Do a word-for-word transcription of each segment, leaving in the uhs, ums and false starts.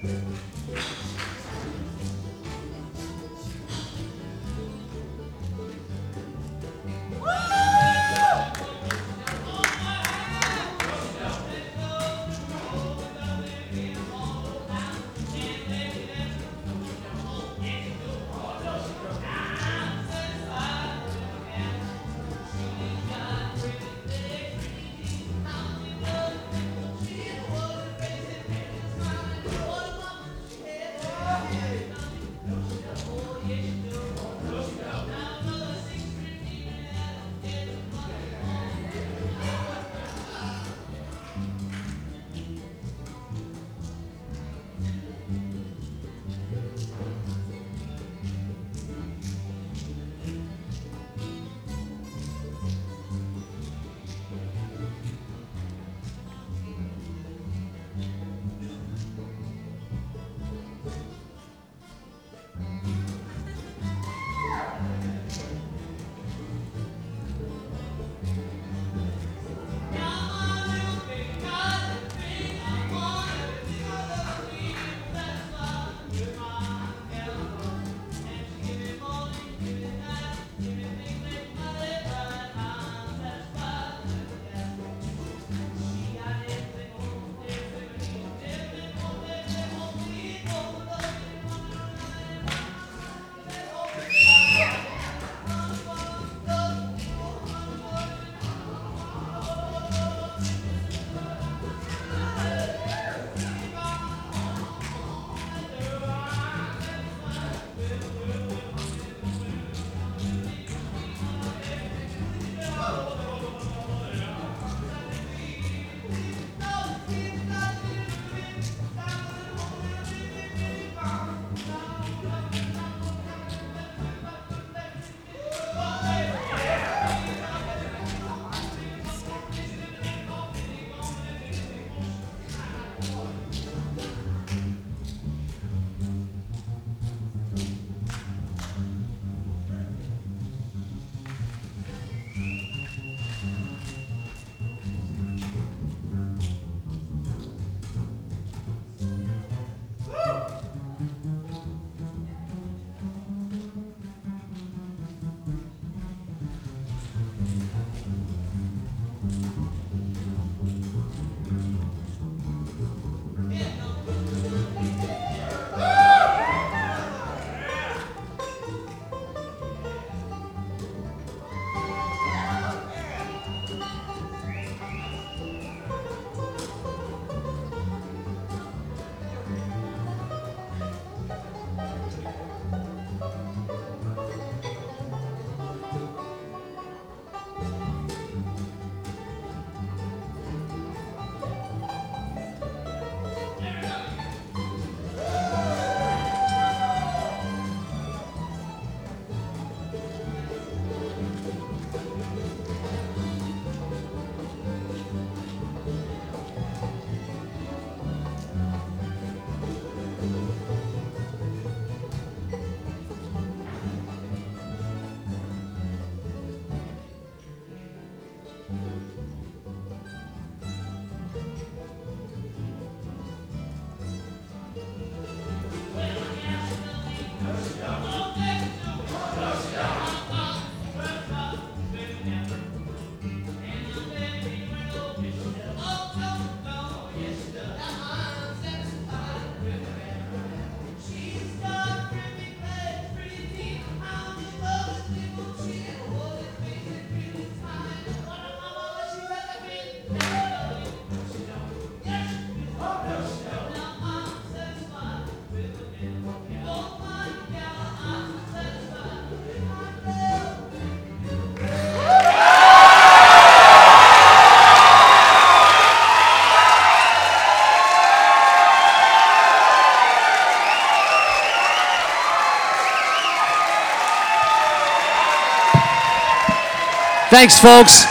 Thanks, folks.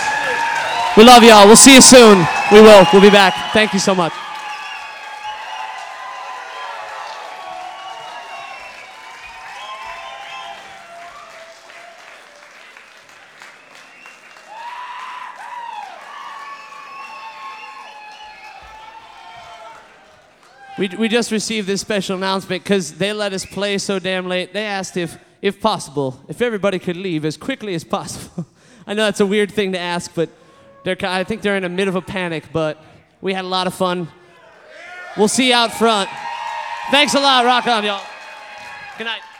We love y'all. We'll see you soon. We will. We'll be back. Thank you so much. We, we just received this special announcement because they let us play so damn late. They asked if, if possible, if everybody could leave as quickly as possible. I know that's a weird thing to ask, but they're, I think they're in a bit of a panic, but we had a lot of fun. We'll see you out front. Thanks a lot. Rock on, y'all. Good night.